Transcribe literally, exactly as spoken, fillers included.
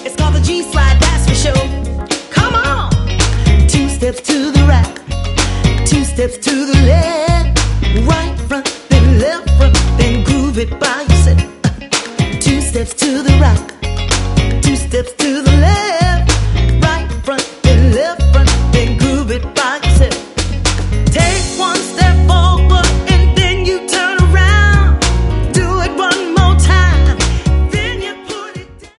It's called the G-slide, that's for sure. Come on. Two steps to the right, two steps to the left, right front, then left front, then groove it by yourself. Two steps to the right,